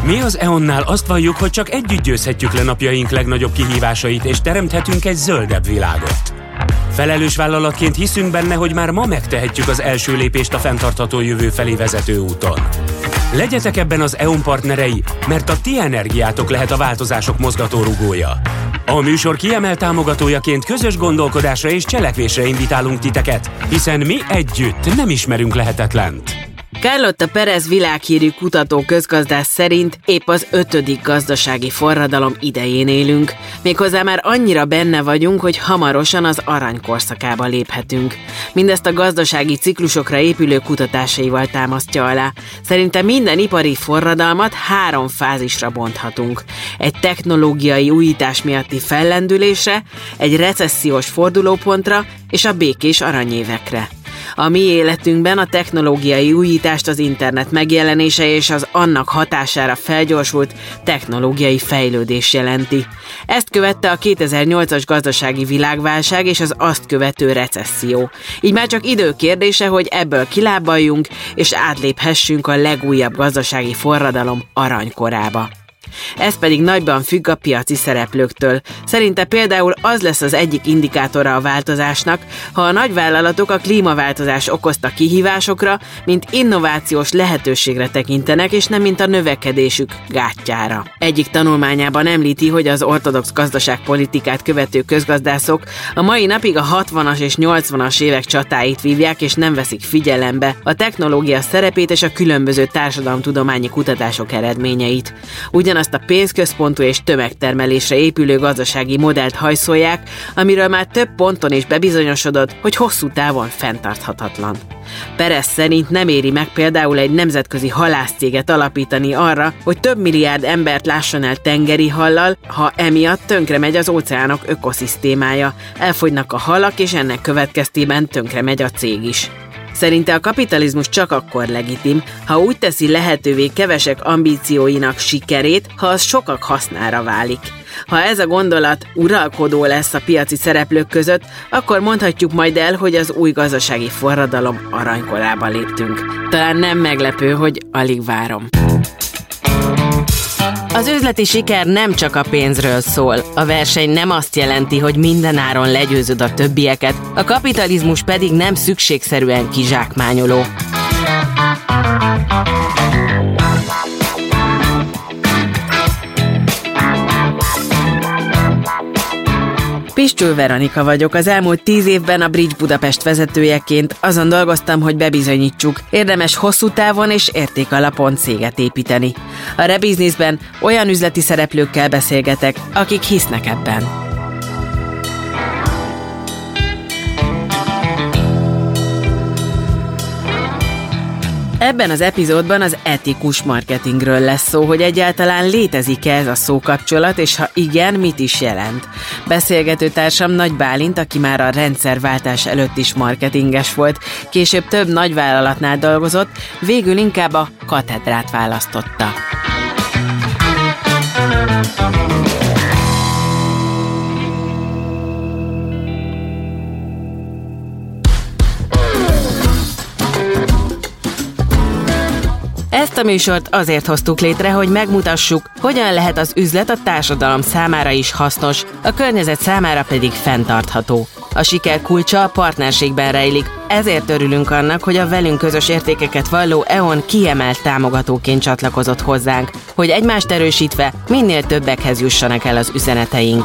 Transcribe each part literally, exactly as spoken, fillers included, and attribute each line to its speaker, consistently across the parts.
Speaker 1: Mi az é on-nál azt valljuk, hogy csak együtt győzhetjük le napjaink legnagyobb kihívásait, és teremthetünk egy zöldebb világot. Felelős vállalatként hiszünk benne, hogy már ma megtehetjük az első lépést a fenntartható jövő felé vezető úton. Legyetek ebben az é on partnerei, mert a ti energiátok lehet a változások mozgatórugója. A műsor kiemelt támogatójaként közös gondolkodásra és cselekvésre invitálunk titeket, hiszen mi együtt nem ismerünk lehetetlent.
Speaker 2: Carlotta Perez világhírű kutató közgazdász szerint épp az ötödik gazdasági forradalom idején élünk. Méghozzá már annyira benne vagyunk, hogy hamarosan az aranykorszakába léphetünk. Mindezt a gazdasági ciklusokra épülő kutatásaival támasztja alá. Szerinte minden ipari forradalmat három fázisra bonthatunk. Egy technológiai újítás miatti fellendülésre, egy recessziós fordulópontra és a békés aranyévekre. A mi életünkben a technológiai újítást az internet megjelenése és az annak hatására felgyorsult technológiai fejlődés jelenti. Ezt követte a kétezer-nyolcas gazdasági világválság és az azt követő recesszió. Így már csak idő kérdése, hogy ebből kilábaljunk és átléphessünk a legújabb gazdasági forradalom aranykorába. Ez pedig nagyban függ a piaci szereplőktől. Szerinte például az lesz az egyik indikátora a változásnak, ha a nagyvállalatok a klímaváltozás okozta kihívásokra, mint innovációs lehetőségre tekintenek, és nem mint a növekedésük gátjára. Egyik tanulmányában említi, hogy az ortodox gazdaságpolitikát követő közgazdászok a mai napig a hatvanas és nyolcvanas évek csatáit vívják, és nem veszik figyelembe a technológia szerepét és a különböző társadalomtudományi kutatások eredményeit. Ugyanazt a pénzközpontú és tömegtermelésre épülő gazdasági modellt hajszolják, amiről már több ponton is bebizonyosodott, hogy hosszú távon fenntarthatatlan. Perez szerint nem éri meg például egy nemzetközi halászcéget alapítani arra, hogy több milliárd embert lásson el tengeri hallal, ha emiatt tönkre megy az óceánok ökoszisztémája, elfogynak a halak, és ennek következtében tönkre megy a cég is. Szerinte a kapitalizmus csak akkor legitim, ha úgy teszi lehetővé kevesek ambícióinak sikerét, ha az sokak hasznára válik. Ha ez a gondolat uralkodó lesz a piaci szereplők között, akkor mondhatjuk majd el, hogy az új gazdasági forradalom aranykorába léptünk. Talán nem meglepő, hogy alig várom. Az üzleti siker nem csak a pénzről szól. A verseny nem azt jelenti, hogy mindenáron legyőzöd a többieket, a kapitalizmus pedig nem szükségszerűen kizsákmányoló. Pistul Veronika vagyok, az elmúlt tíz évben a Bridge Budapest vezetőjeként azon dolgoztam, hogy bebizonyítsuk, érdemes hosszú távon és értékalapon céget építeni. A Rebusinessben olyan üzleti szereplőkkel beszélgetek, akik hisznek ebben. Ebben az epizódban az etikus marketingről lesz szó, hogy egyáltalán létezik-e ez a szókapcsolat, és ha igen, mit is jelent. Beszélgetőtársam Nagy Bálint, aki már a rendszerváltás előtt is marketinges volt, később több nagyvállalatnál dolgozott, végül inkább a katedrát választotta. Ezt a műsort azért hoztuk létre, hogy megmutassuk, hogyan lehet az üzlet a társadalom számára is hasznos, a környezet számára pedig fenntartható. A siker kulcsa a partnerségben rejlik, ezért örülünk annak, hogy a velünk közös értékeket valló é on kiemelt támogatóként csatlakozott hozzánk, hogy egymást erősítve minél többekhez jussanak el az üzeneteink.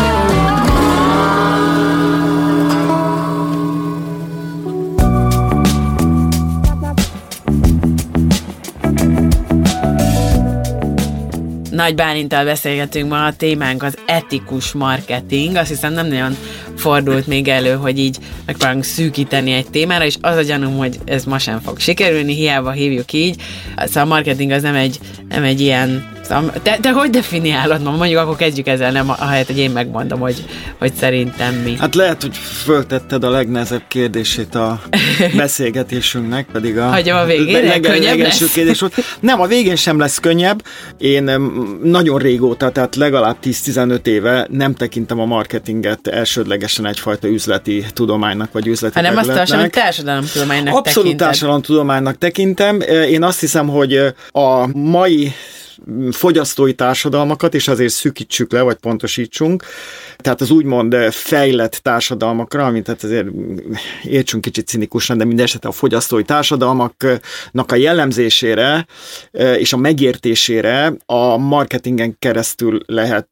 Speaker 2: Nagy Bálinttal beszélgetünk ma, a témánk az etikus marketing. Azt hiszem nem nagyon fordult még elő, hogy így megpróbálunk szűkíteni egy témára, és az a gyanúm, hogy ez ma sem fog sikerülni, hiába hívjuk így. Szóval a marketing az nem egy, nem egy ilyen... Te, te hogy definiálod ma? Mondjuk akkor kezdjük ezzel, nem ahelyett, hogy én megmondom, hogy, hogy szerintem mi.
Speaker 3: Hát lehet, hogy föltetted a legnehezebb kérdését a beszélgetésünknek, pedig a,
Speaker 2: Hagyom a végére,
Speaker 3: leg,
Speaker 2: könnyebb lesz.
Speaker 3: Kérdés volt. Nem, a végén sem lesz könnyebb. Én nagyon régóta, tehát legalább tíz-tizenöt éve nem tekintem a marketinget elsődlegesen egyfajta üzleti tudománynak, vagy üzleti
Speaker 2: hanem
Speaker 3: területnek.
Speaker 2: azt hogy társadalomtudománynak
Speaker 3: Abszolút társadalomtudománynak tekintem. Én azt hiszem, hogy a mai fogyasztói társadalmakat, és azért szűkítsük le, vagy pontosítsunk, tehát az úgymond fejlett társadalmakra, amit tehát azért értsünk kicsit cinikusan, de mindesetre a fogyasztói társadalmaknak a jellemzésére és a megértésére a marketingen keresztül lehet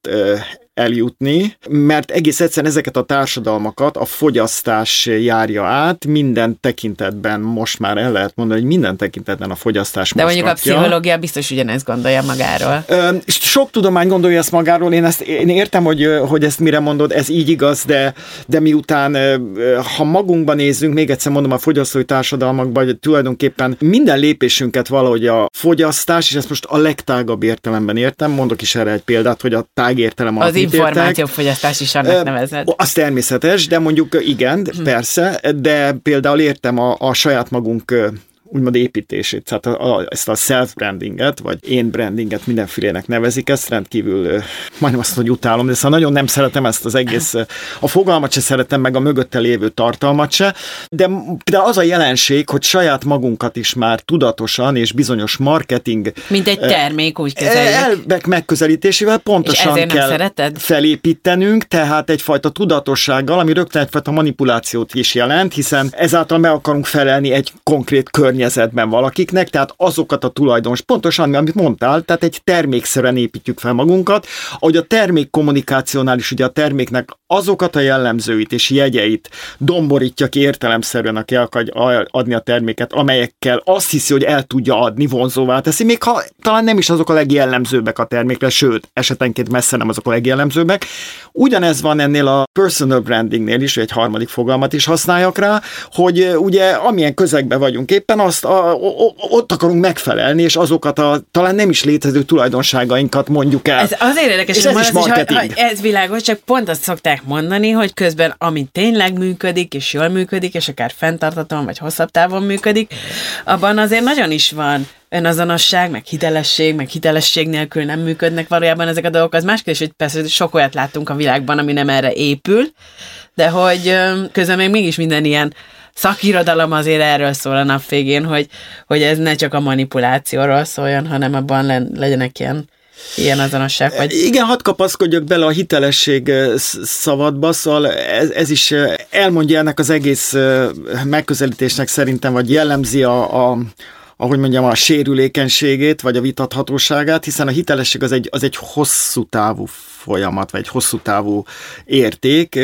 Speaker 3: eljutni, mert egész egyszerűen ezeket a társadalmakat a fogyasztás járja át, minden tekintetben most már el lehet mondani, hogy minden tekintetben a fogyasztás
Speaker 2: de mondjuk
Speaker 3: mozgatja.
Speaker 2: A pszichológia biztos ugyanezt gondolja magáról.
Speaker 3: Sok tudomány gondolja ezt magáról, én, ezt, én értem, hogy, hogy ezt mire mondod, ez így igaz, de, de miután, ha magunkban nézzünk, még egyszer mondom, a fogyasztói társadalmakban, hogy tulajdonképpen minden lépésünket valahogy a fogyasztás, és ezt most a legtágabb értelemben értem, mondok is erre egy példát, hogy a tágértelem
Speaker 2: az információfogyasztás is annak nevezed.
Speaker 3: Az természetes, de mondjuk igen, hm. persze, de például értem a, a saját magunk úgymond építését, tehát a, a, ezt a self-brandinget, vagy én brandinget mindenfélének nevezik, ezt rendkívül, majdnem azt, hogy utálom, de szóval nagyon nem szeretem ezt az egész, a fogalmat se szeretem, meg a mögötte lévő tartalmat se, de például az a jelenség, hogy saját magunkat is már tudatosan és bizonyos marketing
Speaker 2: mint egy termék, úgy kezeljük.
Speaker 3: Elvek megközelítésével pontosan kell
Speaker 2: szereted?
Speaker 3: felépítenünk, tehát egyfajta tudatossággal, ami rögtön egyfajta manipulációt is jelent, hiszen ezáltal meg akarunk felelni egy konkrét kör környezetben valakiknek, tehát azokat a tulajdonos, pontosan, amit mondtál, tehát egy termékszerűen építjük fel magunkat, ahogy a termék kommunikációnál is ugye a terméknek azokat a jellemzőit és jegyeit domborítja ki értelemszerűen, aki akar adni a terméket, amelyekkel azt hiszi, hogy el tudja adni, vonzóvá teszi, még ha talán nem is azok a legjellemzőbbek a termékre, sőt, esetenként messze nem azok a legjellemzőbbek. Ugyanez van ennél a personal brandingnél is, egy harmadik fogalmat is használjak rá, hogy ugye amilyen közegben vagyunk éppen, azt a, o, ott akarunk megfelelni, és azokat a talán nem is létező tulajdonságainkat mondjuk el.
Speaker 2: Ez azért érdekes,
Speaker 3: és
Speaker 2: hogy
Speaker 3: ez is marketing.
Speaker 2: Is, ha, ha ez világos, csak pont azt szokták mondani, hogy közben, ami tényleg működik, és jól működik, és akár fenntarthatóan, vagy hosszabb távon működik, abban azért nagyon is van önazonosság, meg hitelesség, meg hitelesség nélkül nem működnek valójában ezek a dolgok. Az más kérdés, hogy persze sok olyat láttunk a világban, ami nem erre épül, de hogy közben még mégis minden ilyen szakirodalom azért erről szól a nap végén, hogy, hogy ez ne csak a manipulációról szóljon, hanem abban le, legyenek ilyen, ilyen azonosság. Vagy...
Speaker 3: Igen, hadd kapaszkodjak bele a hitelesség szavadba, szóval ez, ez is elmondja ennek az egész megközelítésnek szerintem, vagy jellemzi a, a ahogy mondjam, a sérülékenységét, vagy a vitathatóságát, hiszen a hitelesség az egy, az egy hosszú távú folyamat, vagy egy hosszú távú érték.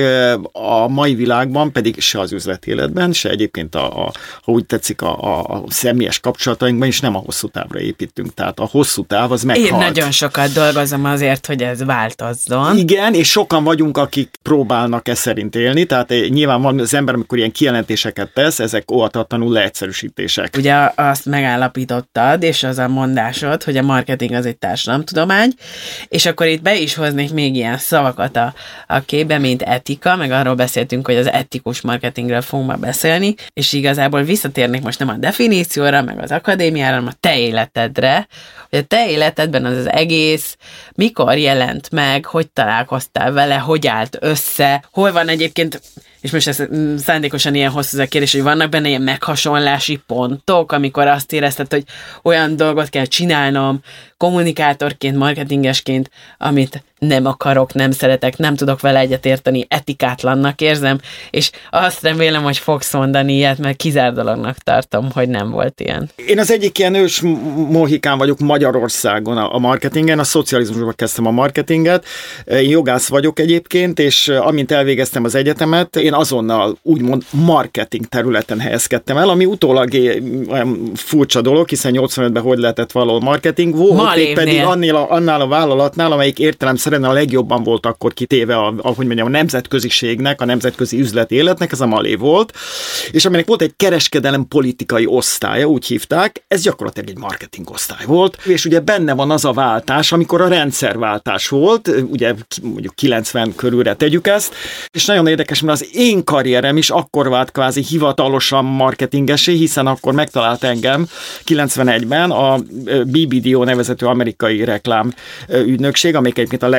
Speaker 3: A mai világban pedig se az üzleti életben, se egyébként, a, a, ha úgy tetszik, a, a személyes kapcsolatainkban is nem a hosszú távra építünk. Tehát a hosszú táv az meghalt.
Speaker 2: Én nagyon sokat dolgozom azért, hogy ez változzon.
Speaker 3: Igen, és sokan vagyunk, akik próbálnak e szerint élni, tehát nyilván van az ember, amikor ilyen kijelentéseket tesz, ezek óhatatlanul leegyszerűsítések.
Speaker 2: Ugye azt megállapítottad, és az a mondásod, hogy a marketing az egy társadalomtudomány, és akkor itt be is hoznék még ilyen szavakat a, a képbe, mint etika, meg arról beszéltünk, hogy az etikus marketingről fogunk ma beszélni, és igazából visszatérnék most nem a definícióra, meg az akadémiára, hanem a te életedre, hogy a te életedben az az egész mikor jelent meg, hogy találkoztál vele, hogy állt össze, hol van egyébként, és most ez szándékosan ilyen hosszú a kérdés, hogy vannak benne ilyen meghasonlási pontok, amikor azt érezted, hogy olyan dolgot kell csinálnom kommunikátorként, marketingesként, amit nem akarok, nem szeretek, nem tudok vele egyetérteni, etikátlannak érzem, és azt remélem, hogy fogsz mondani ilyet, mert kizárt dolognak tartom, hogy nem volt ilyen.
Speaker 3: Én az egyik ilyen ős mohikán vagyok Magyarországon a marketingen, a szocializmusban kezdtem a marketinget, én jogász vagyok egyébként, és amint elvégeztem az egyetemet, én azonnal úgymond marketing területen helyezkedtem el, ami utólag olyan furcsa dolog, hiszen nyolcvanötben hogy lehetett valahol marketing, volt pedig annál a, annál a vállalatnál, amelyik értelemszerűen a legjobban volt akkor kitéve, a, ahogy mondjam, a nemzetköziségnek, a nemzetközi üzleti életnek, ez a Malé volt, és aminek volt egy kereskedelem politikai osztálya, úgy hívták, ez gyakorlatilag egy marketing osztály volt, és ugye benne van az a váltás, amikor a rendszerváltás volt, ugye mondjuk kilencven körülre tegyük ezt, és nagyon érdekes, mert az én karrierem is akkor vált kvázi hivatalosan marketingesé, hiszen akkor megtalált engem kilencvenegyben a bé bé dé o nevezető amerikai reklám ügynökség, amelyik egyébként a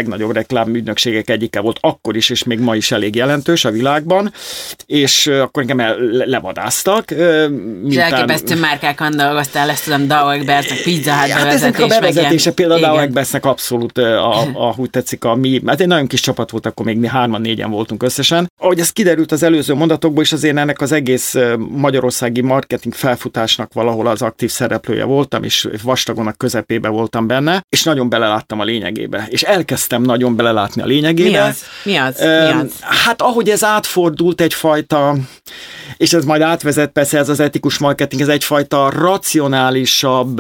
Speaker 3: legnagyobb reklámügynökségek egyike volt akkor is, és még ma is elég jelentős a világban, és akkor engem el, levadáztak.
Speaker 2: És elképesztő márkákon dolgoztál, ezt tudom, Dow Egbertnek, Pizza Hut
Speaker 3: hát
Speaker 2: bevezetés.
Speaker 3: A bevezetése például Dow Egbernek abszolút, a, a, úgy tetszik, a mi, hát egy nagyon kis csapat volt, akkor még mi hárman, négyen voltunk összesen. Ahogy ez kiderült az előző mondatokból, és azért ennek az egész magyarországi marketing felfutásnak valahol az aktív szereplője voltam, és vastagon a közepébe voltam benne, és nagyon beleláttam a lényegébe. És elkezdtem nagyon belelátni a lényegébe.
Speaker 2: Mi az? Mi az? Mi az?
Speaker 3: Hát ahogy ez átfordult egyfajta, és ez majd átvezet persze ez az etikus marketing, ez egyfajta racionálisabb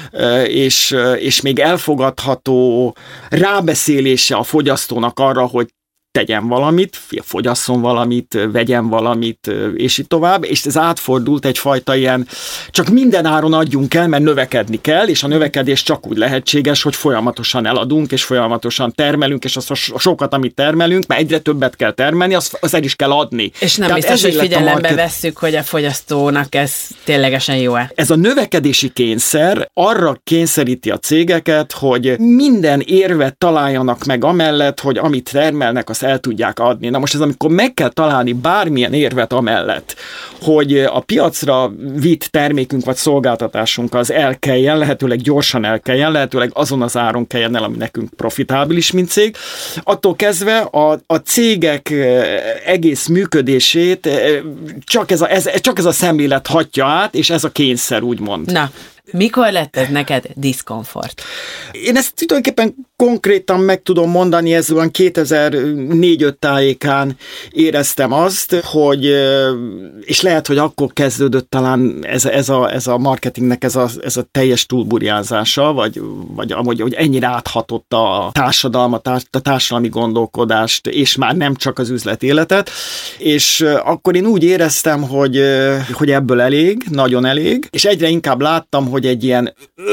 Speaker 3: és, és még elfogadható rábeszélése a fogyasztónak arra, hogy tegyen valamit, fogyasszon valamit, vegyen valamit, és így tovább, és ez átfordult egyfajta ilyen, csak minden áron adjunk el, mert növekedni kell, és a növekedés csak úgy lehetséges, hogy folyamatosan eladunk, és folyamatosan termelünk, és azt a sokat, amit termelünk, mert egyre többet kell termelni, azt, azt el is kell adni.
Speaker 2: És nem
Speaker 3: Tehát
Speaker 2: biztos, hogy figyelembe
Speaker 3: market...
Speaker 2: vesszük, hogy a fogyasztónak ez ténylegesen jó-e.
Speaker 3: Ez a növekedési kényszer arra kényszeríti a cégeket, hogy minden érvet találjanak meg amellett, hogy amit termelnek, azt el tudják adni. Na most ez, amikor meg kell találni bármilyen érvet amellett, hogy a piacra vitt termékünk vagy szolgáltatásunk az elkeljen, lehetőleg gyorsan elkeljen, lehetőleg azon az áron keljen el, ami nekünk profitábilis, mint cég. Attól kezdve a, a cégek egész működését csak ez, a, ez, csak ez a szemlélet hatja át, és ez a kényszer, úgymond.
Speaker 2: Na, mikor lett ez neked diszkomfort?
Speaker 3: Én ezt tulajdonképpen konkrétan meg tudom mondani, ez olyan kétezer-négy-öt tájékán éreztem azt, hogy, és lehet, hogy akkor kezdődött talán ez, ez, a, ez a marketingnek ez a, ez a teljes túlburjánzása, vagy, vagy amúgy, hogy ennyire áthatott a társadalmat, a társadalmi gondolkodást, és már nem csak az üzletéletet, és akkor én úgy éreztem, hogy, hogy ebből elég, nagyon elég, és egyre inkább láttam, hogy egy ilyen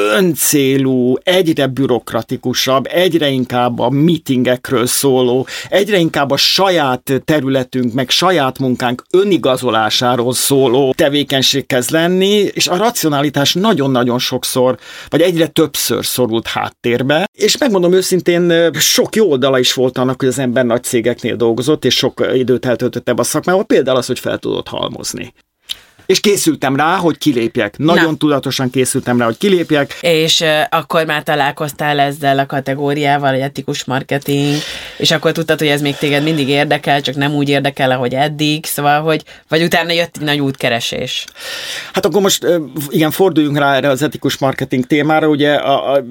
Speaker 3: öncélú, egyre bürokratikusabb, egyre inkább a meetingekről szóló, egyre inkább a saját területünk, meg saját munkánk önigazolásáról szóló tevékenység kezd lenni, és a racionalitás nagyon-nagyon sokszor, vagy egyre többször szorult háttérbe, és megmondom őszintén, sok jó oldala is volt annak, hogy az ember nagy cégeknél dolgozott, és sok időt eltöltött ebbe a szakmában, például az, hogy fel tudott halmozni. És készültem rá, hogy kilépjek. Nagyon Na. tudatosan készültem rá, hogy kilépjek.
Speaker 2: És uh, akkor már találkoztál ezzel a kategóriával, hogy etikus marketing, és akkor tudtad, hogy ez még téged mindig érdekel, csak nem úgy érdekel, ahogy eddig, szóval, hogy vagy utána jött egy nagy útkeresés.
Speaker 3: Hát akkor most igen, forduljunk rá erre az etikus marketing témára, ugye a, a,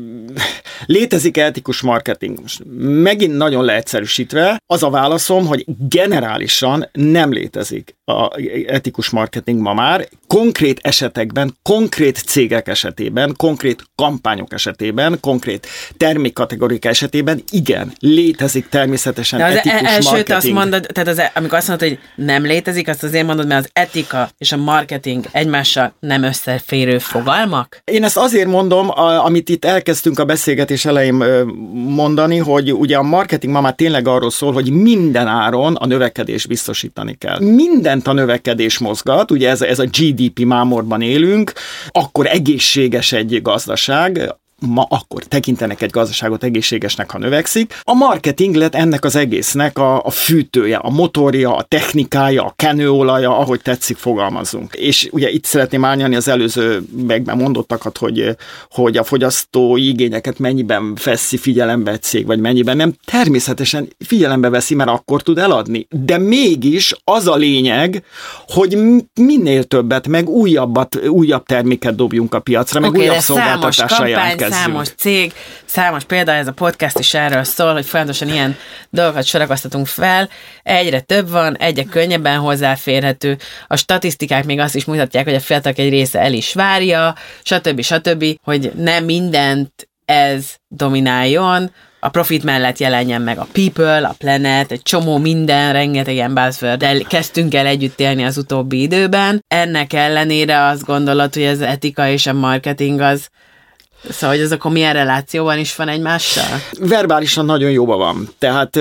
Speaker 3: létezik etikus marketing? Most megint nagyon leegyszerűsítve, az a válaszom, hogy generálisan nem létezik a etikus marketing ma már. Konkrét esetekben, konkrét cégek esetében, konkrét kampányok esetében, konkrét termékkategóriák esetében, igen, létezik természetesen
Speaker 2: de az
Speaker 3: etikus
Speaker 2: el- elsőt
Speaker 3: marketing.
Speaker 2: Azt mondod, tehát az, amikor azt mondod, hogy nem létezik, azt azért mondod, mert az etika és a marketing egymással nem összeférő fogalmak?
Speaker 3: Én ezt azért mondom, a, amit itt elkezdtünk a beszélgetés elején mondani, hogy ugye a marketing ma már tényleg arról szól, hogy minden áron a növekedést biztosítani kell. Mindent a növekedés mozgat, ugye ez, ez a gé dé pé mámorban élünk, akkor egészséges egy gazdaság, ma akkor tekintenek egy gazdaságot egészségesnek, ha növekszik. A marketing lett ennek az egésznek a, a fűtője, a motorja, a technikája, a kenőolaja, ahogy tetszik, fogalmazunk. És ugye itt szeretném árnyalni az előző megben mondottakat, hogy, hogy a fogyasztói igényeket mennyiben veszi figyelembe egy cég, vagy mennyiben nem. Természetesen figyelembe veszi, mert akkor tud eladni. De mégis az a lényeg, hogy minél többet, meg újabbat, újabb terméket dobjunk a piacra, meg
Speaker 2: okay,
Speaker 3: újabb szolgáltatással jelentkezzünk.
Speaker 2: Számos cég, számos példa, ez a podcast is erről szól, hogy folyamatosan ilyen dolgokat sorakoztatunk fel, egyre több van, egyre könnyebben hozzáférhető, a statisztikák még azt is mutatják, hogy a fiatalok egy része el is várja, stb. stb., hogy nem mindent ez domináljon, a profit mellett jelenjen meg a people, a planet, egy csomó minden, rengeteg ilyen buzzword-del kezdtünk el együtt élni az utóbbi időben. Ennek ellenére azt gondolod, hogy az etika és a marketing az Szóval, hogy az akkor milyen relációban is van egymással?
Speaker 3: Verbálisan nagyon jóban van. Tehát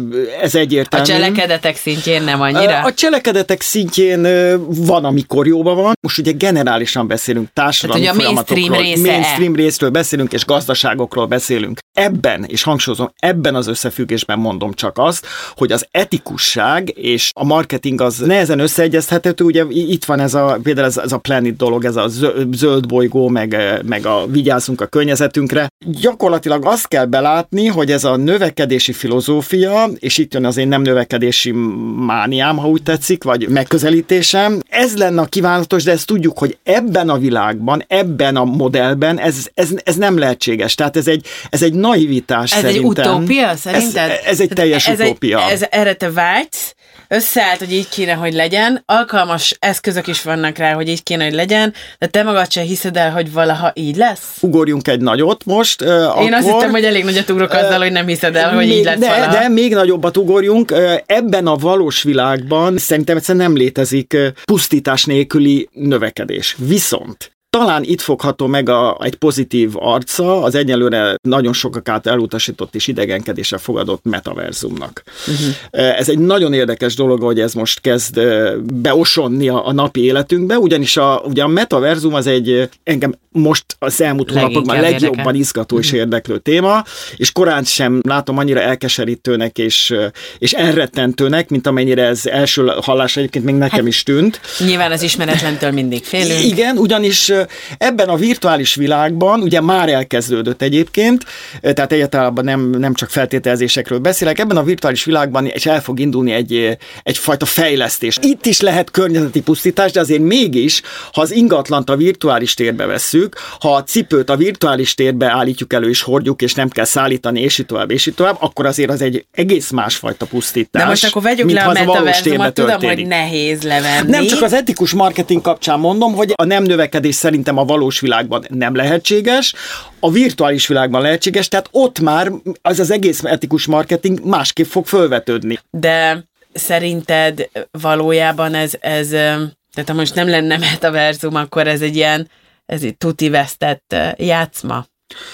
Speaker 3: ez egyértelmű.
Speaker 2: A cselekedetek szintjén nem annyira?
Speaker 3: A cselekedetek szintjén van, amikor jóban van. Most ugye generálisan beszélünk társadalmi
Speaker 2: hát,
Speaker 3: folyamatokról,
Speaker 2: mainstream,
Speaker 3: mainstream részről beszélünk, és gazdaságokról beszélünk. Ebben, és hangsúlyozom, ebben az összefüggésben mondom csak azt, hogy az etikusság és a marketing az nehezen összeegyeztethető. Ugye itt van ez a, például ez, ez a Planet dolog, ez a zöld bolygó, meg, meg a vigyázzunk a környezetünkre. Gyakorlatilag azt kell belátni, hogy ez a növekedési filozófia, és itt jön az én nem növekedési mániám, ha úgy tetszik, vagy megközelítésem, ez lenne a kívánatos, de ezt tudjuk, hogy ebben a világban, ebben a modellben ez, ez, ez nem lehetséges. Tehát ez egy, ez egy naivitás
Speaker 2: ez
Speaker 3: szerintem.
Speaker 2: Ez egy utópia szerinted?
Speaker 3: Ez, ez egy teljes
Speaker 2: ez
Speaker 3: utópia.
Speaker 2: Egy, ez, erre te vágysz, összeállt, hogy így kéne, hogy legyen, alkalmas eszközök is vannak rá, hogy így kéne, hogy legyen, de te magad sem hiszed el, hogy valaha így lesz?
Speaker 3: Ugorjunk egy nagyot most. Uh,
Speaker 2: Én
Speaker 3: akkor,
Speaker 2: azt hittem, hogy elég nagyot ugrok azzal, uh, hogy nem hiszed el, hogy
Speaker 3: még,
Speaker 2: így lesz
Speaker 3: de,
Speaker 2: valaha.
Speaker 3: De még nagyobbat ugorjunk. Uh, ebben a valós világban szerintem egyszerűen nem létezik uh, pusztítás nélküli növekedés. Viszont talán itt fogható meg a, egy pozitív arca az egyelőre nagyon sokak által elutasított és idegenkedéssel fogadott metaverzumnak. Uh-huh. Ez egy nagyon érdekes dolog, hogy ez most kezd beosonni a, a napi életünkbe, ugyanis a, ugye a metaverzum az egy engem most az elmúlt hónapokban legjobban érdekel. izgató és érdeklő téma, és korán sem látom annyira elkeserítőnek és, és elrettentőnek, mint amennyire ez első hallásra egyébként még nekem hát, is tűnt.
Speaker 2: Nyilván az ismeretlentől mindig félünk.
Speaker 3: Igen, ugyanis ebben a virtuális világban, ugye már elkezdődött egyébként, tehát egyáltalán nem, nem csak feltételezésekről beszélek, ebben a virtuális világban és el fog indulni egy, egyfajta fejlesztés. Itt is lehet környezeti pusztítás, de azért mégis, ha az ingatlant a virtuális térbe vesszük, ha a cipőt a virtuális térbe állítjuk elő és hordjuk, és nem kell szállítani, és így tovább, és így tovább, akkor azért az egy egész másfajta pusztítás.
Speaker 2: De most akkor vegyük le a metaverzumot, tudom, hogy nehéz levenni.
Speaker 3: Nem csak az etikus marketing kapcsán mondom, hogy a nem növekedés szerintem a valós világban nem lehetséges, a virtuális világban lehetséges, tehát ott már az az egész etikus marketing másképp fog fölvetődni.
Speaker 2: De szerinted valójában ez, ez tehát ha most nem lenne metaverzum, akkor ez egy ilyen, ez egy tuti vesztett játszma?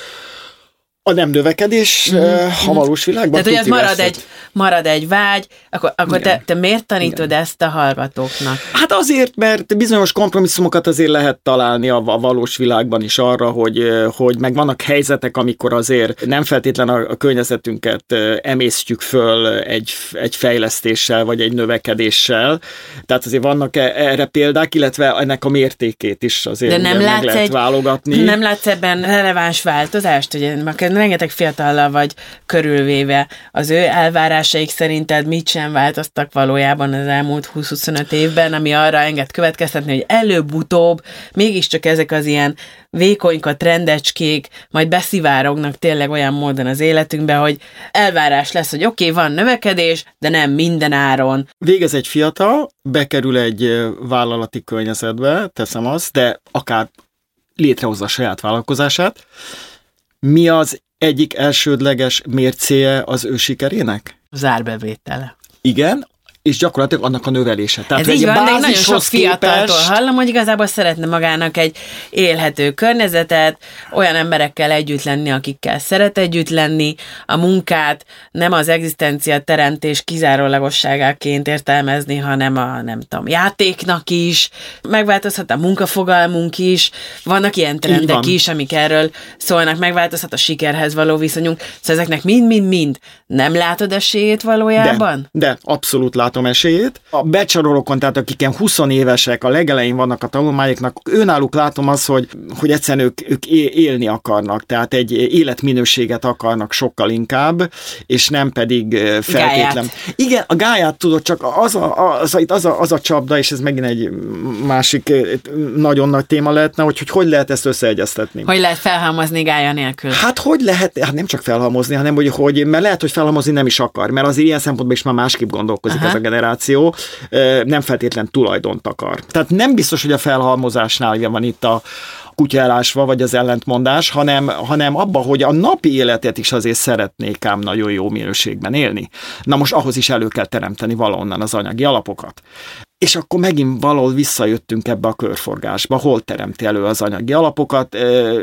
Speaker 3: A nem növekedés mm-hmm. a valós világban.
Speaker 2: Tehát, hogy az marad egy, marad egy vágy, akkor, akkor te, te miért tanítod Igen. ezt a hallgatóknak?
Speaker 3: Hát azért, mert bizonyos kompromisszumokat azért lehet találni a, a valós világban is arra, hogy, hogy meg vannak helyzetek, amikor azért nem feltétlen a, a környezetünket emésztjük föl egy, egy fejlesztéssel, vagy egy növekedéssel. Tehát azért vannak erre példák, illetve ennek a mértékét is azért
Speaker 2: De nem
Speaker 3: meg
Speaker 2: látsz
Speaker 3: lehet
Speaker 2: egy,
Speaker 3: válogatni.
Speaker 2: Nem látsz ebben releváns változást, hogy rengeteg fiatallal vagy körülvéve, az ő elvárásaik szerinted mit sem változtak valójában az elmúlt húsz-huszonöt évben, ami arra enged következtetni, hogy előbb-utóbb mégiscsak ezek az ilyen vékonyka trendecskék majd beszivárognak tényleg olyan módon az életünkbe, hogy elvárás lesz, hogy oké, okay, van növekedés, de nem minden áron.
Speaker 3: Végez egy fiatal, bekerül egy vállalati környezetbe, teszem azt, de akár létrehozza a saját vállalkozását. Mi az egyik elsődleges mércéje az ő sikerének?
Speaker 2: Az árbevétele.
Speaker 3: Igen, és gyakorlatilag annak a növelése. Tehát
Speaker 2: ez így van, de nagyon sok fiataltól
Speaker 3: képest...
Speaker 2: hallom, hogy igazából szeretne magának egy élhető környezetet, olyan emberekkel együtt lenni, akikkel szeret együtt lenni, a munkát nem az egzisztencia teremtés kizárólagosságáként értelmezni, hanem a, nem tudom, játéknak is, megváltozhat a munkafogalmunk is, vannak ilyen trendek is, amik erről szólnak, megváltozhat a sikerhez való viszonyunk, szóval ezeknek mind-mind-mind nem látod esélyét valójában?
Speaker 3: De, de abszolút látom esélyét. A becsarolókon, tehát akik ilyen húsz évesek, a legelején vannak a tanulmányoknak, őnáluk látom azt, hogy, hogy egyszerűen ők, ők élni akarnak, tehát egy életminőséget akarnak sokkal inkább, és nem pedig feltétlen.
Speaker 2: Gályát.
Speaker 3: Igen, a gályát tudod, csak az a, az, a, az, a, az a csapda, és ez megint egy másik nagyon nagy téma lehetne, hogy hogy, hogy lehet ezt összeegyeztetni.
Speaker 2: Hogy lehet felhalmozni gálya nélkül?
Speaker 3: Hát hogy lehet, hát nem csak felhalmozni, hanem hogy, hogy mert lehet, hogy felhalmozni nem is akar, mert azért ilyen szempontból is már másképp gondolkozik. Aha. Ez a generáció, nem feltétlen tulajdont akar. Tehát nem biztos, hogy a felhalmozásnál van itt a kutya elásva, vagy az ellentmondás, hanem, hanem abba, hogy a napi életet is azért szeretnék ám nagyon jó minőségben élni. Na most ahhoz is elő kell teremteni valahonnan az anyagi alapokat. És akkor megint valahol visszajöttünk ebbe a körforgásba, hol teremti elő az anyagi alapokat.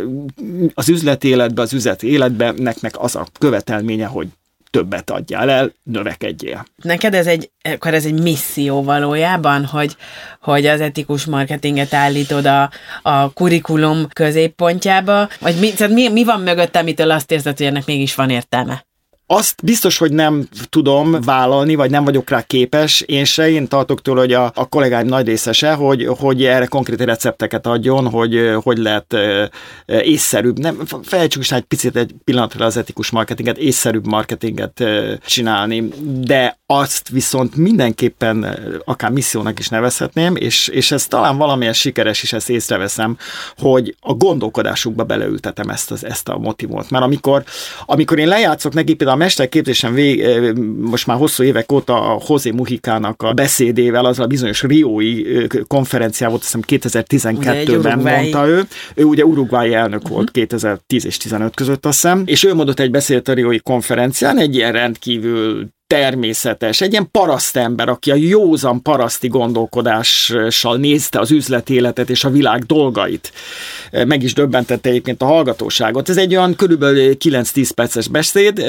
Speaker 3: Az üzleti életben, az üzleti életben neknek az a követelménye, hogy többet adjál el, növekedjél.
Speaker 2: Neked ez egy, akkor ez egy misszió valójában, hogy, hogy az etikus marketinget állítod a, a kurikulum középpontjába, vagy mi, tehát mi, mi van mögötte, amitől azt érzed, hogy ennek mégis van értelme?
Speaker 3: Azt biztos, hogy nem tudom vállalni, vagy nem vagyok rá képes, én se, én tartok tőle, hogy a, a kollégáim nagy része se, hogy, hogy erre konkrét recepteket adjon, hogy hogy lehet észszerűbb, nem, felejtsük is egy picit egy pillanatra az etikus marketinget, észszerűbb marketinget csinálni, de azt viszont mindenképpen akár missziónak is nevezhetném, és, és ez talán valamilyen sikeres is, ezt észreveszem, hogy a gondolkodásukba beleültetem ezt, az, ezt a motivót. Mert amikor, amikor én lejátszok neki, például a mesterképzésen vég, most már hosszú évek óta a José Mujikának a beszédével, az a bizonyos riói konferencián volt, azt hiszem kétezer-tizenkettőben mondta ő. Ő ugye uruguayi elnök uh-huh. volt kétezer-tíz és tizenöt között, azt hiszem, és ő mondott egy beszédet a riói konferencián, egy ilyen rendkívül természetes, egy ilyen parasztember, aki a józan paraszti gondolkodással nézte az üzleti életet és a világ dolgait. Meg is döbbentette egyébként a hallgatóságot. Ez egy olyan körülbelül kilenc-tíz perces beszéd,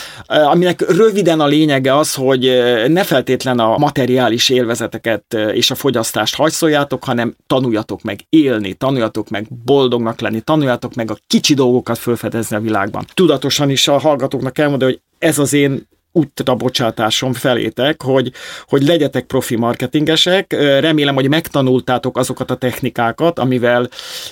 Speaker 3: aminek röviden a lényege az, hogy ne feltétlen a materiális élvezeteket és a fogyasztást hajszoljátok, hanem tanuljatok meg élni, tanuljatok meg boldognak lenni, tanuljatok meg a kicsi dolgokat felfedezni a világban. Tudatosan is a hallgatóknak elmondani, hogy ez az én útra bocsátásom felétek, hogy, hogy legyetek profi marketingesek. Remélem, hogy megtanultátok azokat a technikákat, amivel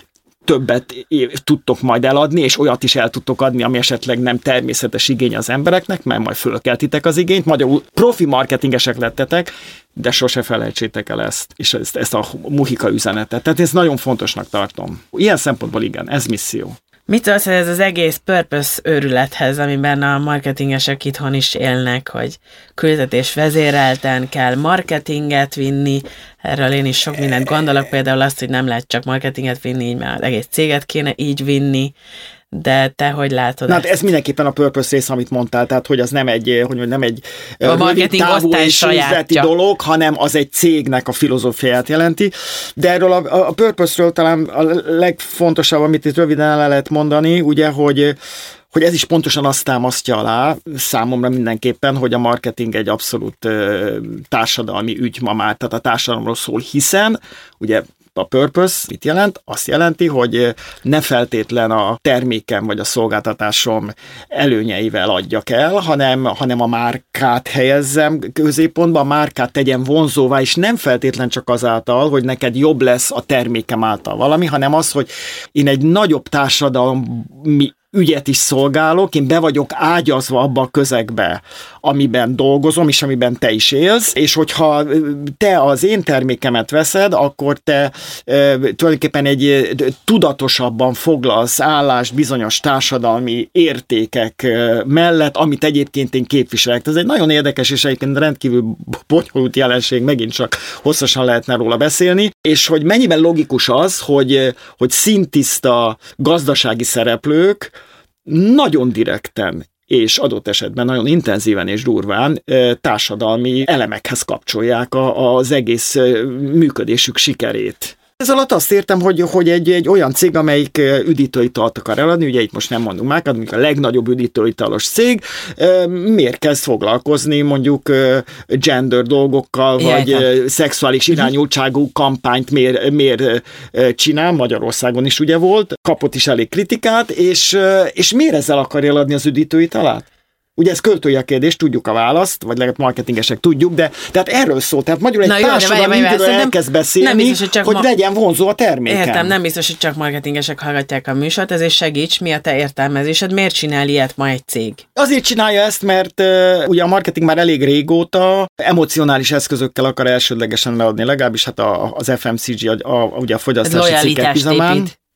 Speaker 3: többet tudtok majd eladni, és olyat is el tudtok adni, ami esetleg nem természetes igény az embereknek, mert majd fölkeltitek az igényt. Magyarul profi marketingesek lettetek, de sose felejtsétek el ezt, és ezt, ezt a Mujika üzenetet. Tehát ezt nagyon fontosnak tartom. Ilyen szempontból igen, ez misszió.
Speaker 2: Mit szólsz ez az egész purpose őrülethez, amiben a marketingesek itthon is élnek, hogy küldetés vezérelten kell marketinget vinni, erről én is sok mindent gondolok, például azt, hogy nem lehet csak marketinget vinni, így már az egész céget kéne így vinni, de te hogy látod?
Speaker 3: Na, hát ez mindenképpen a purpose rész, amit mondtál, tehát hogy az nem egy, hogy nem egy
Speaker 2: a marketing
Speaker 3: távú és üzleti dolog, hanem az egy cégnek a filozófiáját jelenti. De erről a, a purpose-ről talán a legfontosabb, amit itt röviden el lehet mondani, ugye, hogy hogy ez is pontosan azt támasztja alá számomra mindenképpen, hogy a marketing egy abszolút ö, társadalmi ügy ma már, tehát a társadalomról szól, hiszen ugye a purpose mit jelent? Azt jelenti, hogy ne feltétlen a termékem vagy a szolgáltatásom előnyeivel adjak el, hanem, hanem a márkát helyezzem középpontba, a márkát tegyen vonzóvá, és nem feltétlen csak azáltal, hogy neked jobb lesz a termékem által valami, hanem az, hogy én egy nagyobb társadalmi ügyet is szolgálok, én be vagyok ágyazva abba a közegbe, amiben dolgozom, és amiben te is élsz, és hogyha te az én termékemet veszed, akkor te e, tulajdonképpen egy tudatosabban foglalsz állást bizonyos társadalmi értékek mellett, amit egyébként én képviselek. Ez egy nagyon érdekes, és egyébként rendkívül bonyolult jelenség, megint csak hosszasan lehetne róla beszélni, és hogy mennyiben logikus az, hogy, hogy szintiszta gazdasági szereplők nagyon direkten és adott esetben nagyon intenzíven és durván társadalmi elemekhez kapcsolják az egész működésük sikerét. Ez alatt azt értem, hogy, hogy egy, egy olyan cég, amelyik üdítőitalt akar eladni, ugye itt most nem mondunk már, mondjuk a legnagyobb üdítőitalos cég, miért kezd foglalkozni mondjuk gender dolgokkal, vagy Jajta. szexuális irányultságú kampányt miért, miért csinál, Magyarországon is ugye volt, kapott is elég kritikát, és, és miért ezzel akarja eladni az üdítőitalát? Ugye ez költői a kérdés, tudjuk a választ, vagy legalább marketingesek tudjuk, de tehát erről szól. Tehát magyarul egy társadalmi ügyről elkezd beszélni, biztos, hogy, hogy ma... legyen vonzó a terméken.
Speaker 2: Értem, nem biztos, hogy csak marketingesek hallgatják a műsort, ezért segíts, mi a te értelmezésed, miért csinál ilyet ma egy cég?
Speaker 3: Azért csinálja ezt, mert uh, ugye a marketing már elég régóta emocionális eszközökkel akar elsődlegesen leadni, legalábbis hát a, az ef em cé gé, a, a, ugye a fogyasztási cikkek bizamán.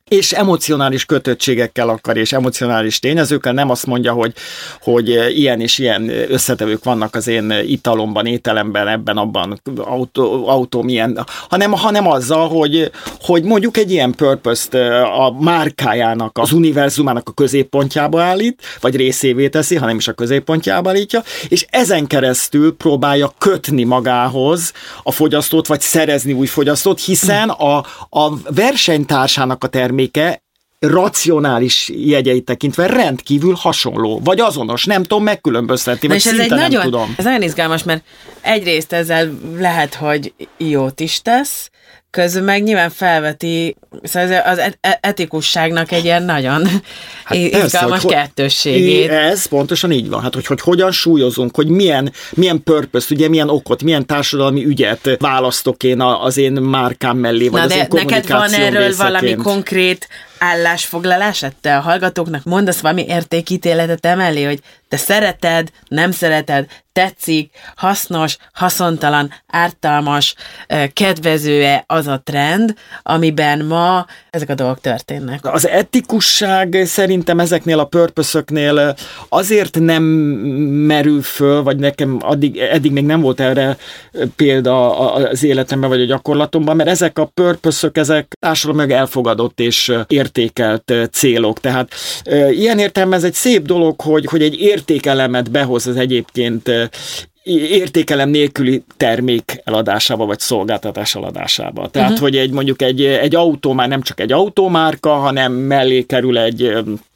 Speaker 3: és emocionális kötöttségekkel akar, és emocionális tényezőkkel, nem azt mondja, hogy, hogy ilyen és ilyen összetevők vannak az én italomban, ételemben, ebben, abban, autó, autóm ilyen, hanem, hanem azzal, hogy, hogy mondjuk egy ilyen purpose-t a márkájának, az univerzumának a középpontjába állít, vagy részévé teszi, hanem is a középpontjába állítja, és ezen keresztül próbálja kötni magához a fogyasztót, vagy szerezni új fogyasztót, hiszen a, a versenytársának a terméke racionális jegyeit tekintve rendkívül hasonló, vagy azonos, nem tudom megkülönböztetni, vagy szinte nem
Speaker 2: nagyon,
Speaker 3: tudom.
Speaker 2: Ez nagyon izgalmas, mert egyrészt ezzel lehet, hogy jót is tesz, közben meg nyilván felveti szóval az etikusságnak egy ilyen nagyon hát izgalmas persze, hogy kettősségét.
Speaker 3: Ez pontosan így van, hát hogy, hogy hogyan súlyozunk, hogy milyen, milyen purpose, ugye milyen okot, milyen társadalmi ügyet választok én az én márkám mellé, vagy
Speaker 2: Na
Speaker 3: az
Speaker 2: de
Speaker 3: én kommunikáció
Speaker 2: neked van erről
Speaker 3: részeként.
Speaker 2: valami konkrét állásfoglalását te a hallgatóknak? Mondasz valami értékítéletet emellé, hogy te szereted, nem szereted, tetszik, hasznos, haszontalan, ártalmas, kedvező-e az a trend, amiben ma ezek a dolgok történnek?
Speaker 3: Az etikusság szerintem ezeknél a purpose-öknél azért nem merül föl, vagy nekem addig, eddig még nem volt erre példa az életemben, vagy a gyakorlatomban, mert ezek a purpose-ök, ezek társadalmilag elfogadott és értékelt célok. Tehát ilyen értelemben ez egy szép dolog, hogy, hogy egy értékelemet behoz az egyébként értékelem nélküli termék eladásába, vagy szolgáltatás eladásába. Tehát, uh-huh. hogy egy mondjuk egy, egy autó már nem csak egy autómárka, hanem mellé kerül egy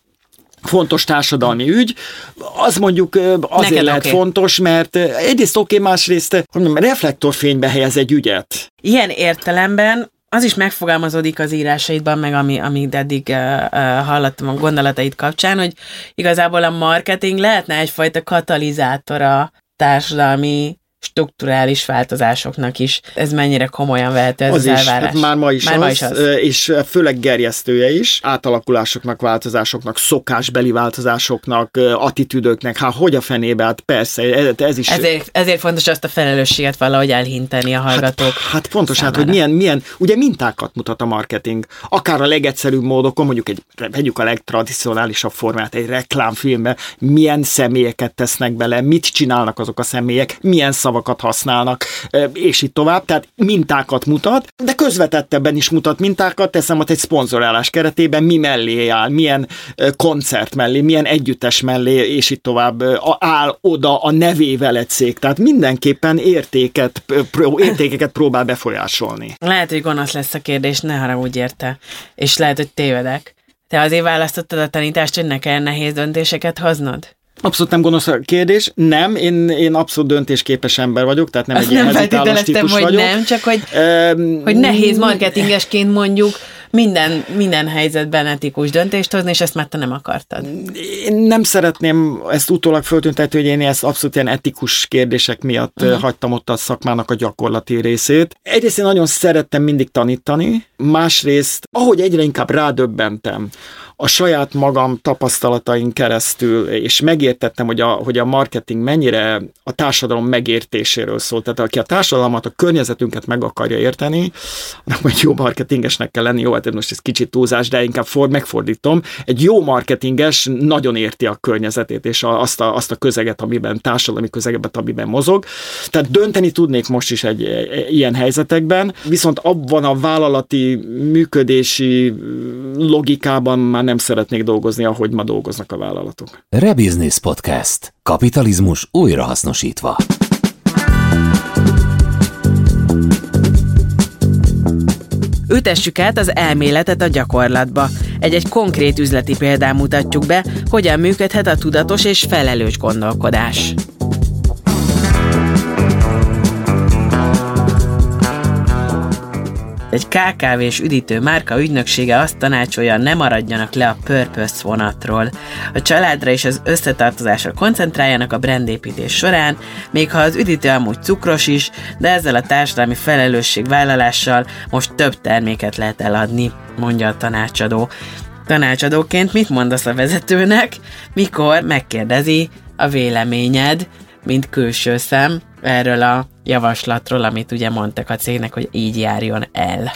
Speaker 3: fontos társadalmi ügy, az mondjuk azért Neked lehet okay. fontos, mert egyrészt oké, okay, másrészt mondjam, reflektorfénybe helyez egy ügyet.
Speaker 2: Ilyen értelemben az is megfogalmazódik az írásaidban, meg ami, amit eddig uh, uh, hallottam a gondolataid kapcsán, hogy igazából a marketing lehetne egyfajta katalizátora társadalmi strukturális változásoknak is. Ez mennyire komolyan vehető ez az, az elvárás?
Speaker 3: Hát már ma is,
Speaker 2: már
Speaker 3: az,
Speaker 2: ma is az,
Speaker 3: és főleg gerjesztője is, átalakulásoknak, változásoknak, szokásbeli változásoknak, attitűdöknek, hát hogy a fenébe, hát persze, ez is...
Speaker 2: Ezért, ezért fontos azt a felelősséget valahogy elhinteni a hallgatók.
Speaker 3: Hát, hát pontos, hát, hogy milyen, milyen, ugye mintákat mutat a marketing. Akár a legegyszerűbb módokon, mondjuk egy, vegyük a legtradicionálisabb formát, egy reklámfilmben, milyen személyeket tesznek bele, mit csinálnak azok a személyek, milyen szavakat használnak, és így tovább, tehát mintákat mutat, de közvetettebben is mutat mintákat, teszem ott egy szponzorálás keretében, mi mellé áll, milyen koncert mellé, milyen együttes mellé, és így tovább áll oda a nevével egy cég, tehát mindenképpen értéket, értékeket próbál befolyásolni.
Speaker 2: Lehet, hogy gonosz lesz a kérdés, ne haragudj érte, és lehet, hogy tévedek. Te azért választottad a tanítást, hogy ne kell nehéz döntéseket hoznod?
Speaker 3: Abszolút nem gonosz a kérdés. Nem, én, én abszolút döntésképes ember vagyok, tehát nem
Speaker 2: Azt
Speaker 3: egy ilyen hezitálós típus
Speaker 2: hogy
Speaker 3: vagyok.
Speaker 2: nem, csak hogy, um, hogy nehéz marketingesként mondjuk minden, minden helyzetben etikus döntést hozni, és ezt már te nem akartad. Én
Speaker 3: nem szeretném ezt utólag föltüntetni, hogy én ezt abszolút ilyen etikus kérdések miatt uh-huh. hagytam ott a szakmának a gyakorlati részét. Egyrészt én nagyon szerettem mindig tanítani, másrészt, ahogy egyre inkább rádöbbentem a saját magam tapasztalatain keresztül, és megértettem, hogy a, hogy a marketing mennyire a társadalom megértéséről szól. Tehát aki a társadalmat, a környezetünket meg akarja érteni, annak egy jó marketingesnek kell lenni. Jó, hát most ez kicsit túlzás, de inkább for, megfordítom. Egy jó marketinges nagyon érti a környezetét, és a, azt, a, azt a közeget, amiben, társadalmi közeget, amiben mozog. Tehát dönteni tudnék most is egy, egy ilyen helyzetekben, viszont abban a vállalati működési logikában már nem szeretnék dolgozni, ahogy ma dolgoznak a vállalatok.
Speaker 4: Rebusiness Podcast. Kapitalizmus újrahasznosítva.
Speaker 2: Ültessük át az elméletet a gyakorlatba. Egy-egy konkrét üzleti példán mutatjuk be, hogyan működhet a tudatos és felelős gondolkodás. Egy ká ká vés üdítő márka ügynöksége azt tanácsolja, ne maradjanak le a purpose vonatról. A családra és az összetartozásra koncentráljanak a brandépítés során, még ha az üdítő amúgy cukros is, de ezzel a társadalmi felelősségvállalással most több terméket lehet eladni, mondja a tanácsadó. Tanácsadóként mit mondasz a vezetőnek, mikor megkérdezi a véleményed, mint külső szem erről a javaslatról, amit ugye mondtak a cégnek, hogy így járjon el?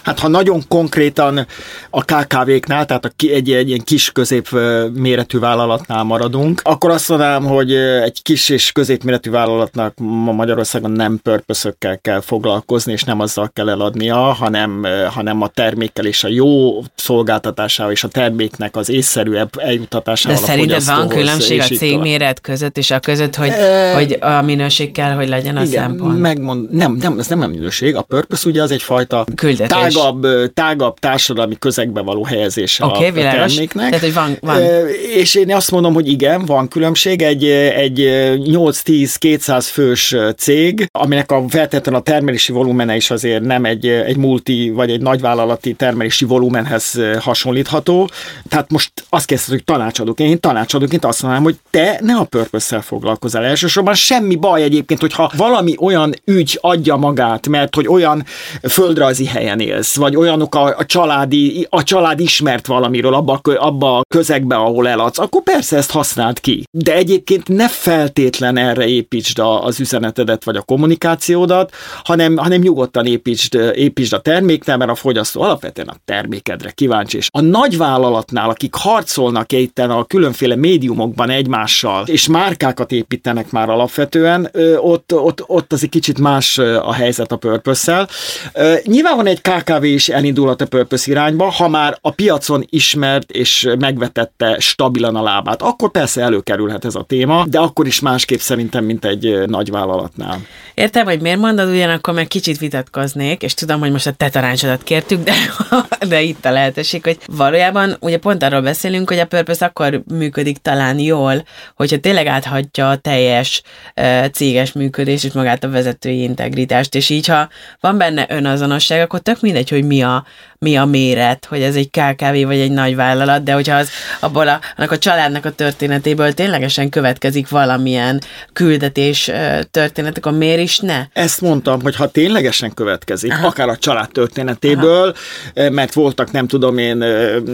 Speaker 3: Hát ha nagyon konkrétan a ká ká véknál, tehát egy, egy ilyen kis közép méretű vállalatnál maradunk, akkor azt mondanám, hogy egy kis és középméretű vállalatnak ma Magyarországon nem purpose-ökkel kell foglalkozni, és nem azzal kell eladnia, hanem, hanem a termékkel és a jó szolgáltatásával és a terméknek az észszerűbb eljutatásával.
Speaker 2: De szerinted van különbség a cégméret között és a között, hogy, e... hogy a minőség kell, hogy legyen a
Speaker 3: igen,
Speaker 2: szempont?
Speaker 3: Megmond, nem, nem, ez nem a minőség. A purpose ugye az egyfajta tágabb, tágabb társadalmi közegbe való helyezése okay, a, a terméknek.
Speaker 2: Tehát, hogy van, van.
Speaker 3: E, és én azt mondom, hogy igen, van különbség. Egy, egy nyolc-tíz-kétszáz fős cég, aminek a feltétlenül a termelési volumene is azért nem egy, egy multi vagy egy nagyvállalati termelési volumenhez hasonlítható. Tehát most azt kezdted, hogy tanácsadók. Én tanácsadóként azt mondanám, hogy te ne a purpose-szel foglalkozzál elsősorban. Semmi baj egyébként, hogyha valami olyan ügy adja magát, mert hogy olyan földrajzi helyen élsz, vagy olyanok a, a családi, a család ismert valamiről abba, abba a közegbe, ahol eladsz, akkor persze ezt használd ki. De egyébként ne feltétlen erre építsd az üzenetedet, vagy a kommunikációdat, hanem, hanem nyugodtan építsd, építsd a terméknél, mert a fogyasztó alapvetően a termékedre kíváncsi. És a nagyvállalatnál, akik harcolnak itten a különféle médiumokban egymással, és márkákat építenek már alapvetően, ott, ott, ott az egy kicsit más a helyzet a purpose-szel. Nyilván van egy ká ká vé is elindulhat a purpose irányba, ha már a piacon ismert és megvetette stabilan a lábát, akkor persze előkerülhet ez a téma, de akkor is másképp szerintem, mint egy nagy vállalatnál.
Speaker 2: Értem, hogy miért mondod, ugyanakkor meg kicsit vitatkoznék, és tudom, hogy most a te tanácsodat kértük, de, de itt a lehetőség, hogy valójában ugye pont arról beszélünk, hogy a purpose akkor működik talán jól, hogyha tényleg áthagyja a teljes uh, céges működést és magát a vezetői integritást, és így, ha van benne önazonosság, akkor tök mindegy, hogy mi a, mi a méret, hogy ez egy ká ká vé vagy egy nagy vállalat, de hogyha az abból a, annak a családnak a történetéből ténylegesen következik valamilyen küldetés uh, történet, akkor miért is ne?
Speaker 3: Ezt mondtam, hogy ha ténylegesen következik, aha, akár a család történetéből, aha, mert voltak, nem tudom én,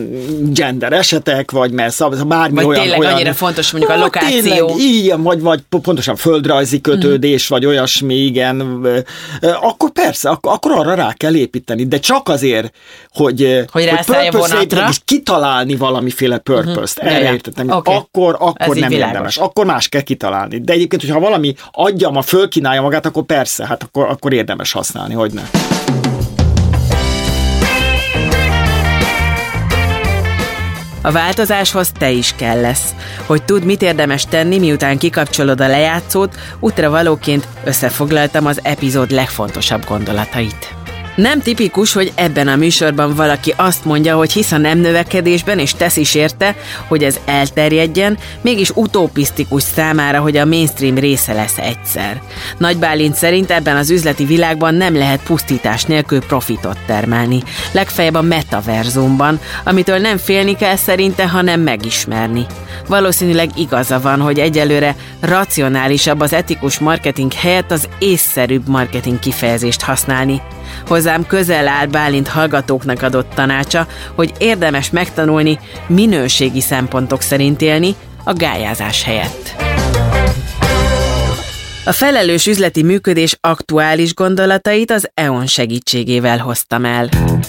Speaker 3: gender esetek, vagy mert szab, bármi
Speaker 2: vagy
Speaker 3: olyan...
Speaker 2: tényleg
Speaker 3: olyan,
Speaker 2: annyira fontos mondjuk a lokáció.
Speaker 3: Tényleg, ilyen, vagy, vagy pontosan földrajzi kötődés, mm. vagy olyasmi, igen, akkor persze, akkor, akkor arra rá kell építeni, de csak azért, hogy,
Speaker 2: hogy, hogy purpose-t
Speaker 3: és kitalálni valamiféle purpose-t, mm-hmm. erre értettem, okay. akkor, akkor nem érdemes, akkor más kell kitalálni. De egyébként, hogyha valami adja, ma fölkínálja magát, akkor persze, hát akkor, akkor érdemes használni, hogy ne.
Speaker 2: A változáshoz te is kell lesz. Hogy tudd, mit érdemes tenni, miután kikapcsolod a lejátszót, útra valóként összefoglaltam az epizód legfontosabb gondolatait. Nem tipikus, hogy ebben a műsorban valaki azt mondja, hogy hisz a nem növekedésben, és tesz is érte, hogy ez elterjedjen, mégis utopisztikus számára, hogy a mainstream része lesz egyszer. Nagy Bálint szerint ebben az üzleti világban nem lehet pusztítás nélkül profitot termelni. Legfeljebb a metaverzumban, amitől nem félni kell szerinte, hanem megismerni. Valószínűleg igaza van, hogy egyelőre racionálisabb az etikus marketing helyett az észszerűbb marketing kifejezést használni. Hozzám közel áll Bálint hallgatóknak adott tanácsa, hogy érdemes megtanulni minőségi szempontok szerint élni a gályázás helyett. A felelős üzleti működés aktuális gondolatait az é o en segítségével hoztam el.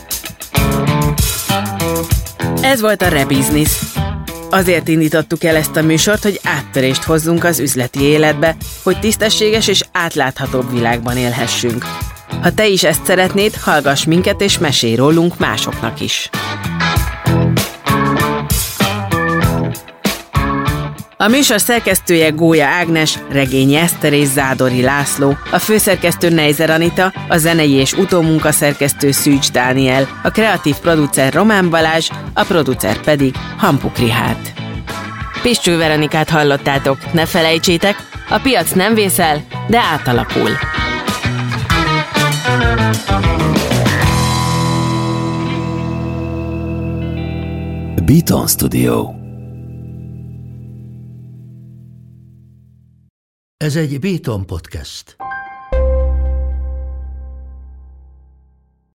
Speaker 2: Ez volt a Rebusiness. Azért indítottuk el ezt a műsort, hogy áttörést hozzunk az üzleti életbe, hogy tisztességes és átláthatóbb világban élhessünk. Ha te is ezt szeretnéd, hallgass minket és mesélj rólunk másoknak is. A műsor szerkesztője Gólya Ágnes, Regényi Eszter és Zádori László, a főszerkesztő Neizer Anita, a zenei és utómunkaszerkesztő Szűcs Dániel, a kreatív producer Román Balázs, a producer pedig Hampuk Richárd. Piscső Veronikát hallottátok, ne felejtsétek, a piac nem vészel, de átalakul.
Speaker 4: Beaton Studio.
Speaker 5: Ez egy Beaton Podcast.